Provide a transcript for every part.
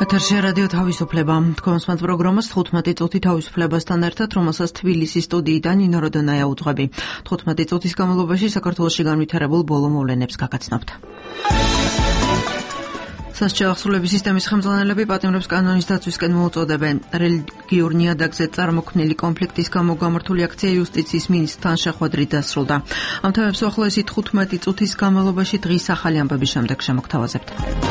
ეთერში რადიო თავისუფლება. თქვენს მათ პროგრამას 15 წუთი თავისუფლებასთან ერთად, რომელსაც თბილისის სტუდიიდან ნინო როდონაია უძღვები. 15 წუთის განმავლობაში საქართველოში განვითარებულ ბოლო მოვლენებს გაგაცნობთ. სასჯელ ახსრულების სისტემის ხელმძღვანელები პატიმრებს კანონის დაცვისკენ მოუწოდებენ. რელიგიურ ნიადაგზე წარმოქმნილი კონფლიქტის გამო გამართული აქცია იუსტიციის მინისტრთან შეხვედრით დასრულდა. ამ თემებს უახლოესი 15 წუთის განმავლობაში დღის ახალი ამბების შემდეგ შემოგთავაზებთ.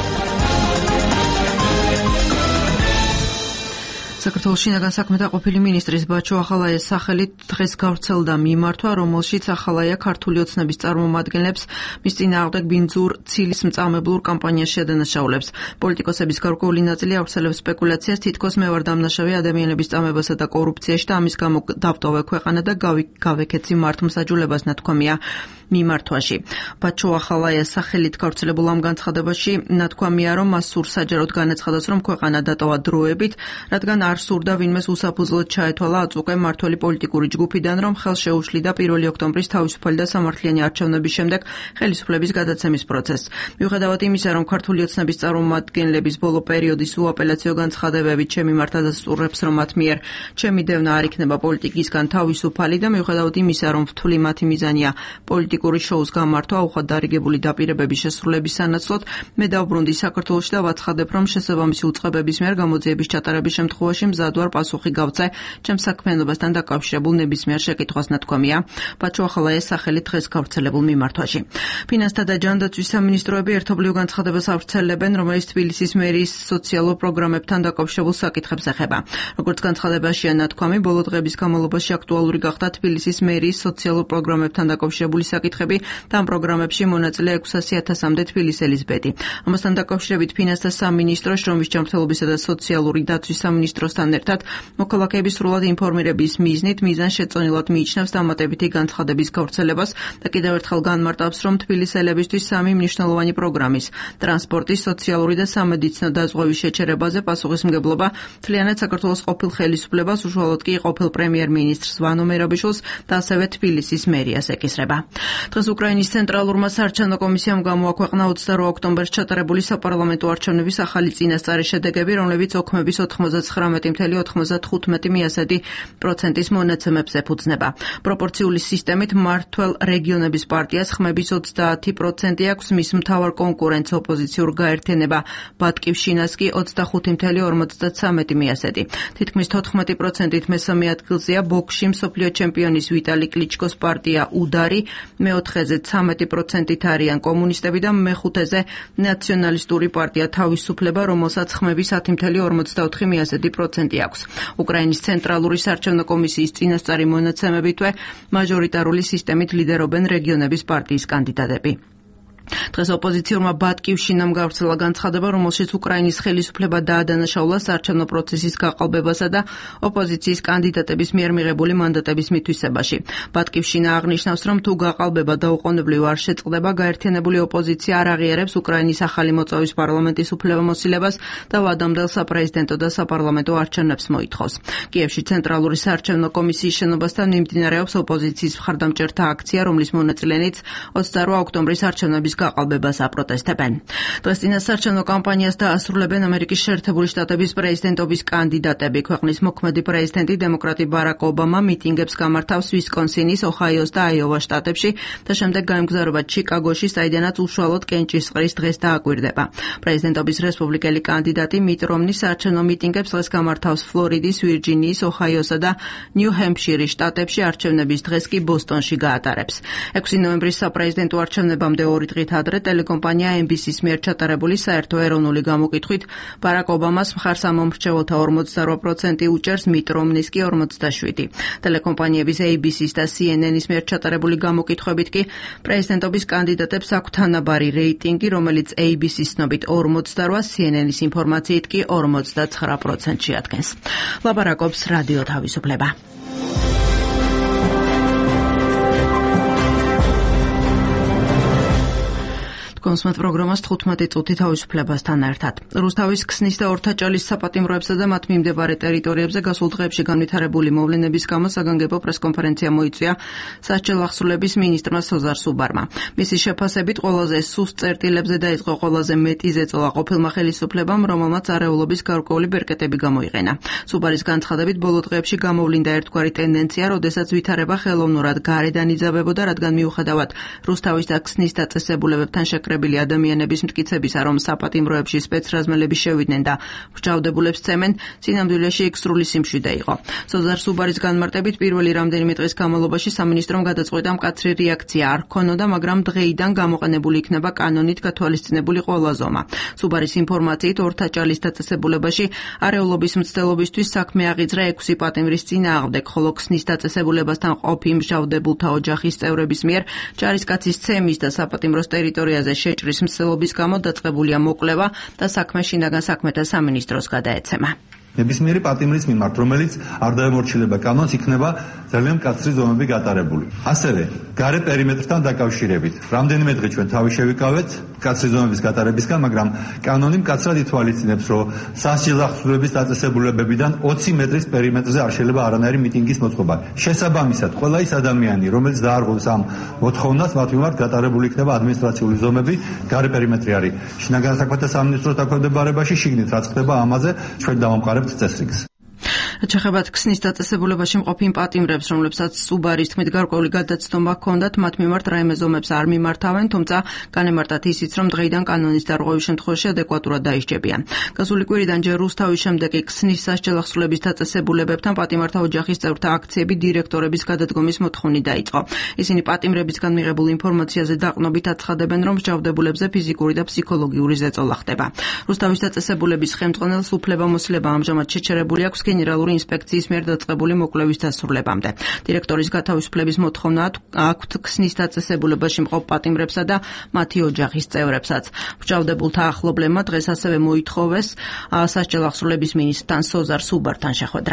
საქართველოს შინაგან საქმეთა ყოფილი მინისტრის ბაჩო ახალაიას სახელით დღეს გავრცელდა მიმართვა, რომელშიც ახალაია ქართული ოცნების წარმომადგენლებს მის წინააღმდეგ ბინძურ ცილის მწამებლურ კამპანიაში ადანაშაულებს. პოლიტიკოსების გარკვეული ნაწილი ავრცელებს სპეკულაციას, თითქოს მე ვარ დამნაშავე ადამიანების წამებასა და კორუფციაში და ამის გამო დავტოვე ქვეყანა და გავეკეცი მართლმსაჯულებას ნათქვამია მიმართვაში. ბაჩო ახალაიას სახელით გავრცელებულ ამ განცხადებაში ნათქვამია, რომ მას სურს საჯაროდ განაცხადოს, რომ ქვეყანა დატოვა დროებით, რადგან არ სურდა ვინმეს უსაფუძვლოდ ჩაეთვალა აწუყე მმართველი პოლიტიკური ჯგუფიდან, რომ ხელს შეუშლიდა 1 ოქტომბრის თავისუფალი და სამართლიანი არჩევნების შემდეგ ხელისუფლების გადაცემის პროცესს. მიუხედავად იმისა, რომ ქართული ოცნების წარმომადგენლების ბოლო პერიოდის უაპელაციო განცხადებები ჩემი მიმართ ადასტურებს, რომ მათ მიერ ჩემი დევნა არ იქნება პოლიტიკისგან თავისუფალი და მიუხედავად იმისა, რომ ვთვლი მათი მიზანია პოლიტიკური შოუს გამართვა უხად დარიგებული დაპირებების შესრულების სანაცვლოდ, მე დავბრუნდი საქართველოში და ვაცხადებ, რომ შესაბამისი უწყებების მიერ გამოძიების ჩატარების შემთხვევაში მზად ვარ პასუხი გავცე ჩემს საქმიანობასთან დაკავშირებულ ნებისმიერ შეკითხვას ნათქვამია ბაჩო ახალაიას სახელით დღეს გავრცელებულ მიმართვაში. ფინანსთა და ჯანდაცვის სამინისტროები ერთობლივ განცხადებას ავრცელებენ, რომელიც თბილისის მერიის სოციალურ პროგრამებთან დაკავშირებულ საკითხებს ეხება. როგორც განცხადებაშია ნათქვამი, ბოლო დღეების განმავლობაში აქტუალური გახდა თბილისის მერიის სოციალურ პროგრამებთან დაკავშირებული საკითხები და ამ პროგრამებში მონაწილე 600,000-მდე თბილისელის ბედი. ამასთან დაკავშირებით ფინანსთა სამინისტრო, შრომის ჯანმრთელობისა და სოციალური დაცვის სამინისტროსთან ერთად მოქალაქეების სრულად ინფორმირების მიზნით მიზანშეწონილად მიიჩნევს დამატებითი განცხადების გავრცელებას და კიდევ ერთხელ განმარტავს, რომ თბილისელებისთვის 3 მნიშვნელოვანი პროგრამის ტრანსპორტის, სოციალური და სამედიცინო დაზღვევის შეჩერებაზე პასუხისმგებლობა მთლიანად საქართველოს ყოფილ ხელისუფლებას, უშუალოდ კი ყოფილ პრემიერ-მინისტრს ვანო მერაბიშვილს და ასევე თბილისის მერიას ეკისრება. დღეს უკრაინის ცენტრალურმა საარჩევნო კომისიამ გამოაქვეყნა 28 ოქტომბერს ჩატარებული საპარლამენტო არჩევნების ახალი წინასწარი შედეგები, რომლებიც ოქმების 99.95% მონაცემებს ეფუძნება. პროპორციული სისტემით მმართველ რეგიონების პარტიას ხმების 30% აქვს, მის მთავარ კონკურენტს ოპოზიციურ გაერთიანება ბატკივშინას კი 25.53%. თითქმის 14%-ით მესამე ადგილზეა ბოქსში მსოფლიო ჩემპიონის ვიტალი კლიჩკოს პარტია უდარი, მეოთხეზე 13%-ით არიან კომუნისტები და მეხუთეზე ნაციონალისტური პარტია თავისუფლება, რომელსაც ხმების 10.54% აქვს. უკრაინის ცენტრალური საარჩევნო კომისიის წინასწარი მონაცემებითვე მაჟორიტარული სისტემით ლიდერობენ რეგიონების პარტიის კანდიდატები. დღეს ოპოზიციურმა ბატკივშინამ გავრცელა განცხადება, რომელშიც უკრაინის ხელისუფლება დაადანაშაულა საარჩევნო პროცესის გაყალბებასა და ოპოზიციის კანდიდატების მიერ მიღებული მანდატების მითვისებაში. ბატკივშინა აღნიშნავს, რომ თუ გაყალბება დაუყოვნებლივ არ შეწყდება, გაერთიანებული ოპოზიცია არ აღიარებს უკრაინის ახალი მოწვევის პარლამენტის უფლებამოსილებას და ვადამდელ საპრეზიდენტო და საპარლამენტო არჩევნებს მოითხოვს. კიევში ცენტრალური საარჩევნო კომისიის შენობასთან მიმდინარეობს ოპოზიციის მხარდამჭერთა აქცია, რომლის მონაწილეებიც 28 ოქტომბრის არჩევნების გაყალბებას აპროტესტებენ. დღეს წინასაარჩევნო კამპანიას დაასრულებენ ამერიკის შეერთებული შტატების პრეზიდენტობის კანდიდატები. ქვეყნის მოქმედი პრეზიდენტი დემოკრატი ბარაკ ობამა მიტინგებს გამართავს ვისკონსინის, ოჰაიოს და აიოვას შტატებში და შემდეგ გაემგზავრება ჩიკაგოში, საიდანაც უშუალოდ კენჭისყრის დღეს დააკვირდება. პრეზიდენტობის რესპუბლიკელი კანდიდატი მიტ რომნი საარჩევნო მიტინგებს დღეს გამართავს ფლორიდის, ვირჯინიის, ოჰაიოსა და ნიუ-ჰემფშირის შტატებში, არჩევნების დღეს კი ბოსტონში გაატარებს. 6 ნოემბრის საპრეზიდენტო არჩევნებამდე 2 დღით ადრე ტელეკომპანია NBC-ს მიერ ჩატარებული საერთო ეროვნული გამოკითხვით ბარაკ ობამას მხარს ამომრჩეველთა 48% უჭერს, მიტ რომნის კი 47%. ტელეკომპანიების ABC-ს და CNN-ის მიერ ჩატარებული გამოკითხვებით კი პრეზიდენტობის კანდიდატებს აქვთ თანაბარი რეიტინგი, რომელიც ABC-ს ცნობით 48, CNN-ის ინფორმაციით კი 49% შეადგენს. ლაპარაკობს რადიო თავისუფლება. კონსმეთ პროგრამას 15 წუთი თავისუფლებასთან ერთად. რუსთავის ქსნის და ორთაჭალის საპატიმროებსა და მათ მიმდებარე ტერიტორიებზე გასულ დღეებში განვითარებული მოვლენების გამო საგანგებო პრესკონფერენცია მოიწვია სასჯელ ახსრულების მინისტრმა სოზარ სუბარმა. მისი შეფასებით ყველაზე სუსტ წერტილებზე დაიწყო ყველაზე მეტი ზეწოლა ყოფილმა ხელისუფლებამ, რომელმაც არეულობის გარკვეული ბერკეტები გამოიყენა. სუბარის განცხადებით, ბოლო დღეებში გამოვლინდა ერთგვარი ტენდენცია, როდესაც ვითარება ხელოვნურად გარედან იძაბებოდა, რადგან მიუხედავად რუსთავის და ქსნის დაწესებულებებთან შეკრებილი ადამიანების მტკიცებისა, რომ საპატიმროებში სპეცრაზმელები შევიდნენ და მსჯავრდებულებს წემენ, სინამდვილეში იქ სრული სიმშვიდე იყო. სოზარ სუბარის განმარტებით, პირველი რამდენიმე დღის განმავლობაში სამინისტრომ გადაწყვეტა მკაცრი რეაქცია არ ჰქონოდა, მაგრამ დღეიდან გამოყენებული იქნება კანონით გათვალისწინებული ყველა ზომა. სუბარის ინფორმაციით, ორთაჭალის დაწესებულებაში არეულობის მცდელობისთვის საქმე აღიძრა 6 პატიმრის წინააღმდეგ, ხოლო ქსნის დაწესებულებასთან ყოფი მსჯავრდებულთა ოჯახის წევრების მიერ ჯარისკაცის ცემის და საპატიმროს ტერიტორიაზე შეჭრის მცდელობის გამო დაწყებულია მოკვლევა და საქმე შინაგან საქმეთა სამინისტროს გადაეცემა. ნებისმიერი პატიმრის მიმართ, რომელიც არ დაემორჩილება კანონს, იქნება ძალიან მკაცრი ზომები გატარებული. ასევე, გარე პერიმეტრთან დაკავშირებით, რამდენიმე დღე ჩვენ თავი შევიკავეთ მკაცრი ზომების გატარებისგან, მაგრამ კანონი მკაცრად ითვალისწინებს, რომ სასჯელ ახსრულების დაწესებულებებიდან 20 მეტრის პერიმეტრზე არ შეიძლება არანაირი მიტინგის მოწყობა. შესაბამისად, ყველა ის ადამიანი, რომელიც დაარღვევს ამ მოთხოვნას, მათ მიმართ გატარებული იქნება ადმინისტრაციული ზომები, გარე პერიმეტრი არის შინაგან საქმეთა სამინისტროს დაქვემდებარებაში, შიგნით რაც ხდება ამაზე ჩვენ დავამყარებთ წესრიგს. რაც შეეხება ქსნის დაწესებულებაში მყოფ პატიმრებს, რომლებსაც სუბარის თქმით გარკვეული გადაცნობა ჰქონდათ, მათ მიმართ რაიმე ზომებს არ მიმართავენ, თუმცა განემარტათ ისიც, რომ დღეიდან კანონის დარღვევის შემთხვევაში ადეკვატურად დაიშჭებიან. გასული კვირიდან ჯერ რუსთავის შემდეგ ქსნის სასჯელ ახსრულების დაწესებულებებთან პატიმართა ოჯახის წევრთა აქციები დირექტორების გადადგომის მოთხოვნით დაიწყო. ისინი პატიმრებისგან მიღებულ ინფორმაციაზე დაყნობით აცხადებენ, რომ მსჯავრდებულებზე ფიზიკური და ფსიქოლოგიური ზეწოლა ხდება. რუსთავის დაწესებულების ხელმძღვანელს უფლებამოსილება ამჟამად შეჩერებული აქვს გენერალური ინსპექციის მიერ დაწყებული მოკვლევის დასრულებამდე. დირექტორის გათავისუფლების მოთხოვნა აქვთ ქსნის დაწესებულებაში მყოფ პატიმრებსა და მათი ოჯახის წევრებსაც. მსჯავრდებულთა ახლობლებმა დღეს ასევე მოითხოვეს სასჯელ ახსრულების მინისტრთან სოზარ სუბართან შეხვედრა.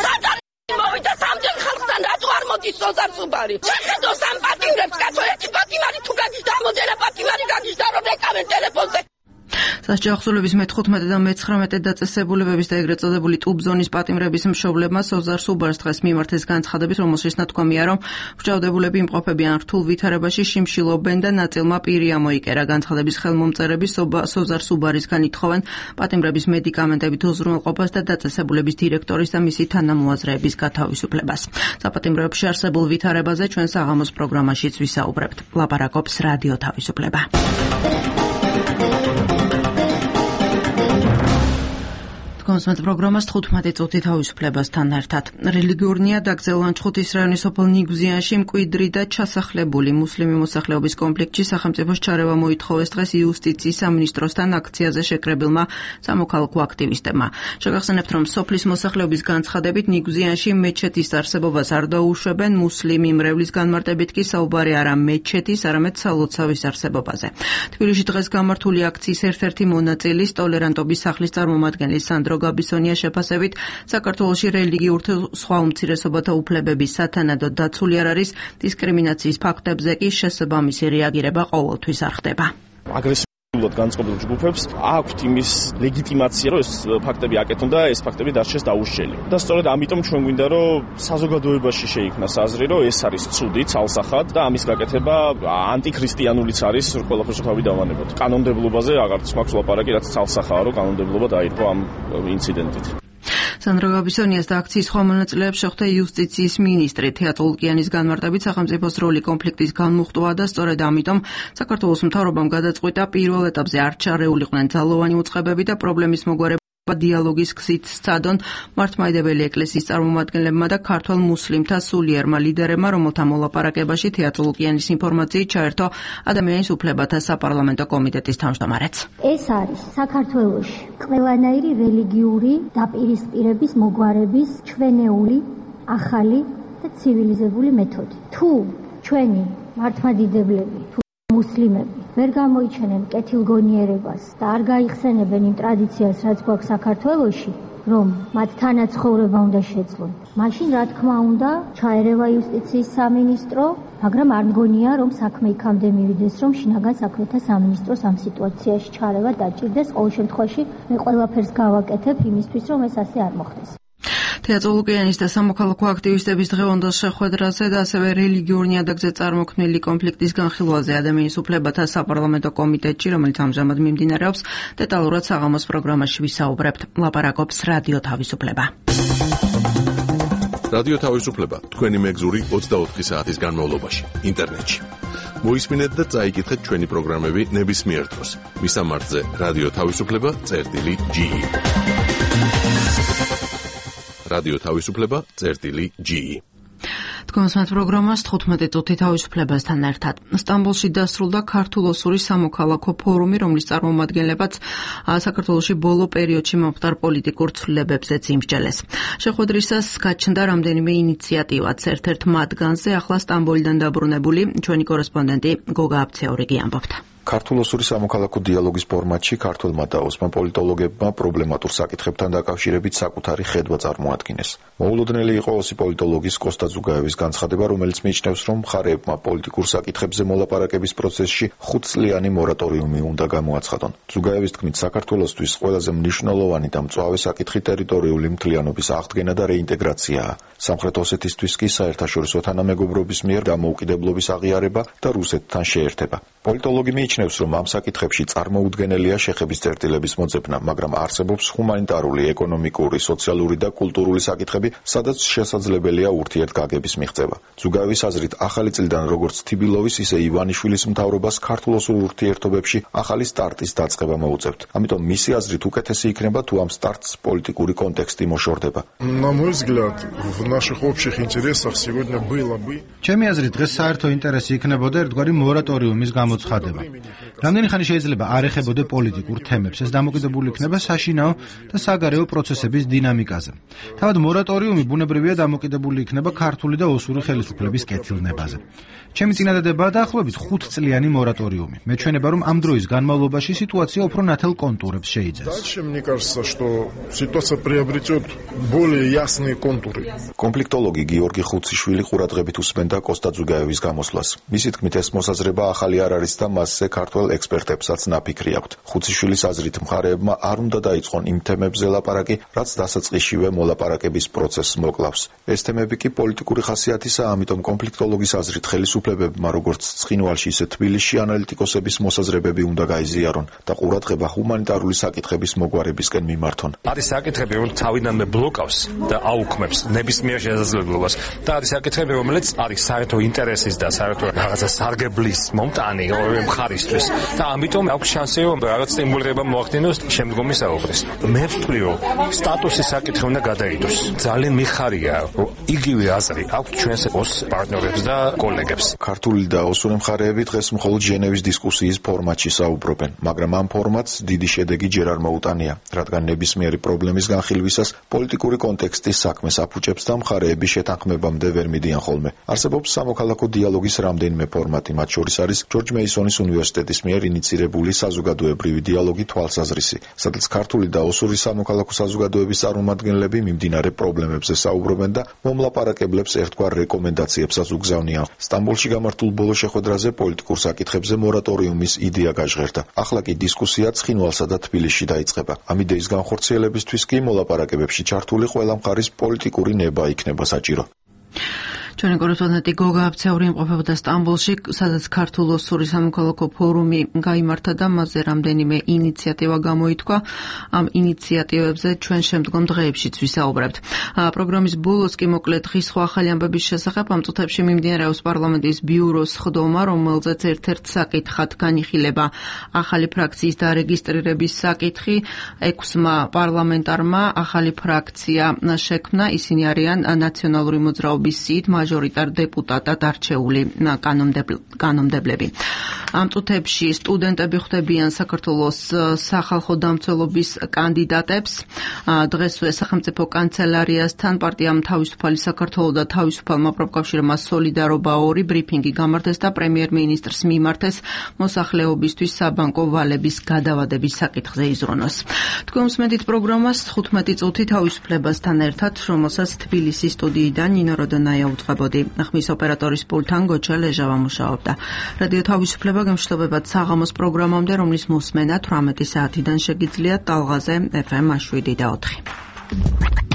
მოვიდა სამდენ ხალხთან რატო არ მოდის სოზარ სუბარი? შეხედოს ამ პატიმრებს, კაცო, ერთი პატიმარი თუ გაგის და მოდელა პატიმარი გაგის და რომ ეკავენ ტელეფონზე. სასჯელ ახსრულების მე-15 და მე-19 დაწესებულებების და ეგრეთ წოდებული ტუბ-ზონის პატიმრების მშობლებმა სოზარ სუბარს დღეს მიმართეს განცხადების, რომელშიც ნათქვამია, რომ მსჯავრდებულები იმყოფებიან რთულ ვითარებაში, შიმშილობენ და ნაწილმა პირი ამოიკერა. განცხადების ხელმომწერები სოზარ სუბარისგან ითხოვენ პატიმრების მედიკამენტებით უზრუნველყოფას და დაწესებულების დირექტორის და მისი თანამოაზრეების გათავისუფლებას. საპატიმროებში არსებულ ვითარებაზე ჩვენ საღამოს პროგრამაშიც ვისაუბრებთ. ლაპარაკობს რადიო თავისუფლება. კონსმეთ პროგრამას 15 წუთი თავისუფლებასთან ერთად. რელიგიურ ნიადაგზე ლანჩხუთის რაიონის სოფელ ნიგზიანში მკვიდრი და ჩასახლებული მუსლიმი მოსახლეობის კონფლიქტში სახელმწიფოს ჩარევა მოითხოვეს დღეს იუსტიციის სამინისტროსთან აქციაზე შეკრებილმა სამოქალაქო აქტივისტებმა. შეგახსენებთ, რომ სოფლის მოსახლეობის განცხადებით ნიგზიანში მეჩეთის არსებობას არ დაუშვებენ, მუსლიმი მრევლის განმარტებით კი საუბარი არა მეჩეთის, არამედ სალოცავის არსებობაზე. თბილისში დღეს გამართული აქციის ერთ-ერთი მონაწილის ტოლერანტობის სახლის წარმომადგენლის სანდრო გაბისონია შეფასებით, საქართველოში რელიგიურ თუ სხვა უმცირესობათა უფლებების სათანადოდ დაცული არ არის, დისკრიმინაციის ფაქტებზე კი შესაბამისი რეაგირება ყოველთვის არ ხდება. აგრესიულად განწყობილ ჯგუფებს აქვთ იმის ლეგიტიმაცია, რომ ეს ფაქტები აკეთონ და ეს ფაქტები დარჩეს დაუშველი. და სწორედ ამიტომ ჩვენ გვინდა, რომ საზოგადოებაში შეიქმნას აზრი, რომ ეს არის ცუდი, ცალსახად და ამის გაკეთება ანტიქრისტიანულიც არის, ყველაფერს თავი დავანებოთ. კანონმდებლობაზე აღარც მაქვს ლაპარაკი, რაც ცალსახაა, რომ კანონმდებლობა დაირღვა ამ ინციდენტით. სანდრო გაბისონიას და აქციის სხვა მონაწილეებს შეხვდა იუსტიციის მინისტრი. თეატრო ლუკიანის განმარტებით, სახელმწიფოს როლი კონფლიქტის განმუხტვა და სწორედ ამიტომ საქართველოს მთავრობამ გადაწყვიტა პირველ ეტაპზე არ ჩარეულიყვნენ ძალოვანი უწყებები და პრობლემის მოგვარება დიალოგის გზით სცადონ მართლმადიდებელი ეკლესიის წარმომადგენლებმა და ქართველ მუსლიმთა სულიერმა ლიდერებმა, რომელთა მოლაპარაკებაში თეატრო ლუკიანის ინფორმაციით ჩაერთო ადამიანის უფლებათა საპარლამენტო კომიტეტის თავმჯდომარეც. ეს არის საქართველოში ყველანაირი რელიგიური დაპირისპირების მოგვარების ჩვენეული, ახალი და ცივილიზებული მეთოდი. თუ ჩვენი მართლმადიდებლები მუსლიმები ვერ გამოიჩენენ კეთილგონიერებას და არ გაიხსენებენ იმ ტრადიციას, რაც გვაქვს საქართველოში, რომ მათ თანაცხოვრება უნდა შეძლონ. მაშინ რა თქმა უნდა, ჩაერევა იუსტიციის სამინისტრო, მაგრამ არ მგონია, რომ საქმე იქამდე მივიდეს, რომ შინაგან საქმეთა სამინისტროს ამ სიტუაციაში ჩარევა დაჭირდეს. ყოველ შემთხვევაში მე ყველაფერს გავაკეთებ იმისთვის, რომ ეს ასე არ მოხდეს. თეატროლოგიანის და სამოქალაქო აქტივისტების დღევანდელ შეხვედრაზე და ასევე რელიგიურ ნიადაგზე წარმოქმნილი კონფლიქტის განხილვაზე ადამიანის უფლებათა საპარლამენტო კომიტეტში, რომელიც ამჟამად მიმდინარეობს, დეტალურად საღამოს პროგრამაში ვისაუბრებთ. ლაპარაკობს რადიო თავისუფლება. რადიო თავისუფლება თქვენი მეგზური 24 საათის განმავლობაში ინტერნეტში. მოისმინეთ და წაიკითხეთ ჩვენი პროგრამები ნებისმიერ დროს. მისამართზე რადიო თავისუფლება.ge რადიო თავისუფლება.ge თქვენს პროგრამას 15 წუთი თავისუფლებასთან ერთად. სტამბოლში დასრულდა ქართულ-ოსური სამოქალაქო ფორუმი, რომლის წარმომადგენლებაც საქართველოში ბოლო პერიოდში მომხდარ პოლიტიკურ ცვლილებებზეც იმსჯელეს. შეხვედრისას გაჩნდა რამდენიმე ინიციატივაც. ერთ-ერთ მათგანზე ახლა სტამბოლიდან დაბრუნებული ჩვენი კორესპონდენტი გოგა აბცეორიგი ამბობდა. ქართულ-ოსური სამოქალაქო დიალოგის ფორმატში ქართველმა და ოსმან პოლიტოლოგებმა პრობლემატურ საკითხებთან დაკავშირებით საკუთარი ხედვა წარმოადგინეს. მოულოდნელი იყო ოსი პოლიტოლოგის კოსტა ზუგაევის განცხადება, რომელიც მიიჩნევს, რომ მხარეებმა პოლიტიკურ საკითხებზე მოლაპარაკების პროცესში 5 წლიანი მორატორიუმი უნდა გამოაცხადონ. ზუგაევის თქმით, საქართველოსთვის ყველაზე მნიშვნელოვანი და მწვავე საკითხი ტერიტორიული მთლიანობის აღდგენა და რეინტეგრაციაა. სამხრეთ ოსეთისთვის კი საერთაშორისო თანამეგობრობის მიერ დამოუკიდებლობის აღიარება და რუსეთთან შეერთება. პოლიტოლოგი მიიჩნევს, რომ ამ საკითხებში წარმოუდგენელია შეხების წერტილების მოძებნა, მაგრამ არსებობს ჰუმანიტარული, ეკონომიკური, სოციალური და კულტურული საკითხები, სადაც შესაძლებელია ურთიერთგაგების მიღწევა. ზუგაევის აზრით, ახალი წლიდან როგორც თიბილოვის, ისე ივანიშვილის მთავრობას ქართულ-ოსურ ურთიერთობებში ახალი სტარტის დაწყება მოუწევთ. ამიტომ მისი აზრით უკეთესი იქნება, თუ ამ სტარტს პოლიტიკური კონტექსტი მოშორდება. ჩემი აზრით, დღეს საერთო ინტერესი იქნებოდა ერთგვარი მორატორიუმის გამოცხადება. რამდენი ხანი შეიძლება არ ეხებოდე პოლიტიკურ თემებს, ეს დამოკიდებული იქნება საშინაო და საგარეო პროცესების დინამიკაზე. თავად მორატორიუმი ბუნებრივია დამოკიდებული იქნება ქართული და ოსური ხელისუფლების კეთილნებაზე. ჩემი წინადადებაა დაახლოებით 5 წლიანი მორატორიუმი. მეჩვენება, რომ ამ დროის განმავლობაში სიტუაცია უფრო ნათელ კონტურებს შეიძენს. კონფლიქტოლოგი გიორგი ხუციშვილი ყურადღებით უსმენდა კოსტა ზუგაევის გამოსვლას. მისი თქმით, ეს მოსაზრება ახალი არ არის და მასზე ქართველ ექსპერტებსაც ნაფიქრი აქვთ. ხუციშვილის აზრით, მხარეებმა არ უნდა დაიწყონ იმ თემებზე ლაპარაკი, რაც დასაწყისშივე მოლაპარაკების პროცესს მოკლავს. ეს თემები კი პოლიტიკური ხასიათისაა, ამიტომ კონფლიქტოლოგის აზრით ხელისუფლებებმა როგორც ცხინვალში, ისე თბილისში ანალიტიკოსების მოსაზრებები უნდა გაიზიარონ და ყურადღება ჰუმანიტარული საკითხების მოგვარებისკენ მიმართონ. არის საკითხები, რომელიც თავიდანვე ბლოკავს და აუქმებს ნებისმიერ შესაძლებლობას და არის საკითხები, რომელიც არის საერთო ინტერესის და საერთო რაღაცა სარგებლის მომტანი ორივე მხარისთვის და ამიტომ აქვს შანსი, რომ რაღაც სტიმულირება მოახდინოს შემდგომი საუბრის. მე ვთვლი, რომ სტატუსის საკითხი უნდა გადაიდოს. ძალიან მიხარია, რომ იგივე აზრი აქვს ჩვენს ოს პარტნიორებს და კოლეგებს. ქართული და ოსური მხარეები დღეს მხოლოდ ჟენევის დისკუსიის ფორმატში საუბრობენ, მაგრამ ამ ფორმატს დიდი შედეგი ჯერ არ მოუტანია, რადგან ნებისმიერი პრობლემის განხილვისას პოლიტიკური კონტექსტის საქმეს აფუჭებს და მხარეების შეთანხმებამდე ვერ მიდიან ხოლმე. არსებობს სამოქალაქო დიალოგის რამდენიმე ფორმატი, მათ შორის არის ჯორჯ მეისონის უნივერსიტეტის მიერ ინიცირებული საზოგადოებრივი დიალოგი თვალსაზრისი, სადაც ქართული და ოსური სამოქალაქო საზოგადოების წარმომადგენლები მიმდინარე პრობლემებზე საუბრობენ და მომლაპარაკებლებს ერთგვარ რეკომენდაციებსაც უგზავნიან. სტამბოლში გამართულ ბოლო შეხვედრაზე პოლიტიკურ საკითხებზე მორატორიუმის იდეა გაჟღერდა. ახლა კი დისკუსია ცხინვალსა და თბილისში დაიწყება. ამ იდეის განხორციელებისთვის კი მოლაპარაკებებში ჩართული ყველა მხარის პოლიტიკური ნება იქნება საჭირო. ჩვენი კორესპონდენტი გოგა აბცეური იმყოფებოდა სტამბოლში, სადაც ქართულ-ოსური სამოქალაქო ფორუმი გაიმართა და მასზე რამდენიმე ინიციატივა გამოითქვა. ამ ინიციატივებზე ჩვენ შემდგომ დღეებშიც ვისაუბრებთ. პროგრამის ბოლოს კი მოკლედ დღის სხვა ახალი ამბების შესახებ ამ წუთებში მიმდინარეობს პარლამენტის ბიუროს სხდომა, რომელზეც ერთ-ერთ საკითხად განიხილება ახალი ფრაქციის დარეგისტრირების საკითხი. 6-მა პარლამენტარმა ახალი ფრაქცია შექმნა, ისინი არიან ნაციონალური მოძრაობის სიით მაჟორიტარ დეპუტატად არჩეული კანონმდებლები. ამ წუთებში სტუდენტები ხვდებიან საქართველოს სახალხო დამცველობის კანდიდატებს. დღესვე სახელმწიფო კანცელარიასთან პარტიამ თავისუფალი საქართველო და თავისუფალმა პროფკავშირმა სოლიდარობა 2 ბრიფინგი გამართეს და პრემიერ-მინისტრს მიმართეს მოსახლეობისთვის საბანკო ვალების გადავადების საკითხზე იზრუნოს. თქვენ უსმენთ პროგრამას 15 წუთი თავისუფლებასთან ერთად, რომელსაც თბილისის სტუდიიდან ნინო როდონაია უწყებოდი. ხმის ოპერატორის პულტთან გოჩა ლეჟავა მუშაობდა. რადიო თავისუფლება გემშვიდობებად საღამოს პროგრამამდე, რომლის მოსმენა 18 საათიდან შეგიძლიათ ტალღაზე FM 7 და 4.